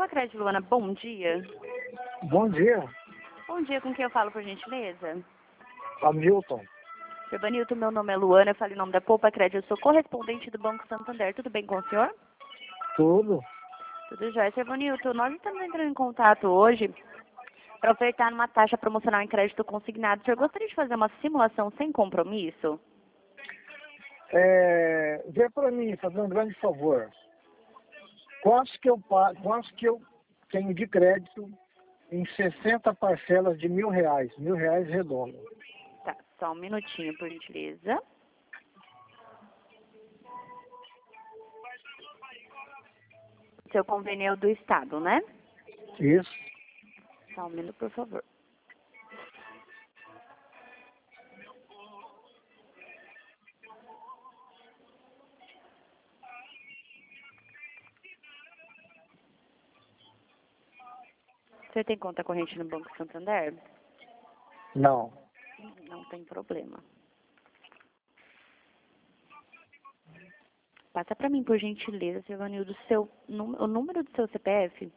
Crédito Luana, bom dia. Bom dia, Bom dia, com quem eu falo, por gentileza? Hamilton. Seu Vanilton, meu nome é Luana, eu falo em nome da Poupa Crédito, eu sou correspondente do Banco Santander. Tudo bem com o senhor? Tudo? Tudo jóia. Seu Vanilton, nós estamos entrando em contato hoje para ofertar uma taxa promocional em crédito consignado. O senhor gostaria de fazer uma simulação sem compromisso? Vê para mim, fazer um grande favor. Quantos que eu tenho de crédito em 60 parcelas de R$ 1.000, R$ 1.000 redondo? Tá, só um minutinho, por gentileza. Seu convênio é do Estado, né? Isso. Só um minuto, por favor. Você tem conta corrente no Banco Santander? Não. Não tem problema. Passa para mim, por gentileza, seu Vanildo, o número do seu CPF?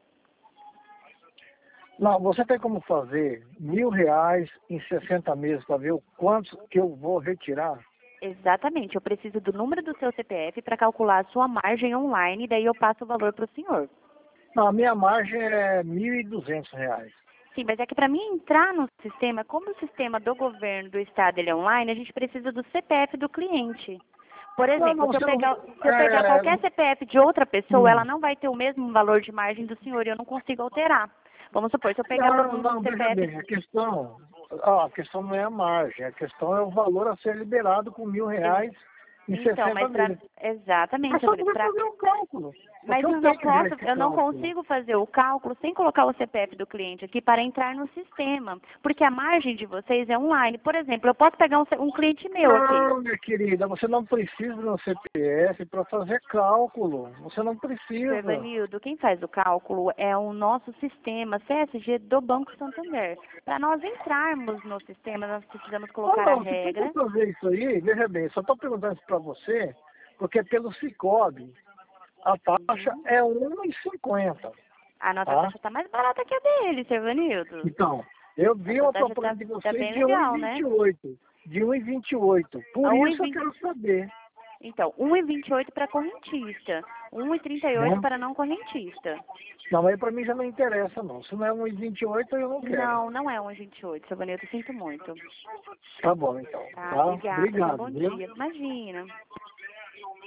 Não, você tem como fazer R$ 1.000 em 60 meses para ver o quanto que eu vou retirar? Exatamente, eu preciso do número do seu CPF para calcular a sua margem online, daí eu passo o valor para o senhor. Não, a minha margem é R$ 1.200. Sim, mas é que para mim entrar no sistema, como o sistema do governo, do estado, ele é online, a gente precisa do CPF do cliente. Por exemplo, se eu pegar qualquer CPF de outra pessoa, ela não vai ter o mesmo valor de margem do senhor e eu não consigo alterar. Vamos supor, se eu pegar Não, um veja CPF... bem, a questão não é a margem, a questão é o valor a ser liberado com R$ 1.000 em Então, 60 mas meses. exatamente, Mas só para fazer o cálculo. mas eu não consigo fazer o cálculo sem colocar o CPF do cliente aqui para entrar no sistema, porque a margem de vocês é online. Por exemplo, eu posso pegar um cliente meu aqui. Não, minha querida, você não precisa do CPF para fazer cálculo. Você não Seu precisa. Evanildo, quem faz o cálculo é o nosso sistema CSG do Banco Santander. Para nós entrarmos no sistema, nós precisamos colocar a Não, se for regra. para fazer isso aí, veja bem, só estou perguntando isso para você, porque pelo Sicoob a taxa é R$ 1,50. A nossa Tá? taxa está mais barata que a dele, seu Evanildo. Então, eu vi Essa uma taxa proposta de tá vocês bem de legal, né? 1,28. De 1,28. Por A isso eu 1,20. quero saber. Então, 1,28 para correntista, 1,38 Né? para não correntista. Não, aí para mim já não interessa, não. Se não é 1,28, eu não quero. Não, não é 1,28, seu Vanildo, sinto muito. Tá bom, então. Tá, Tá? obrigada, tenha um Obrigado, bom viu? dia. Imagina.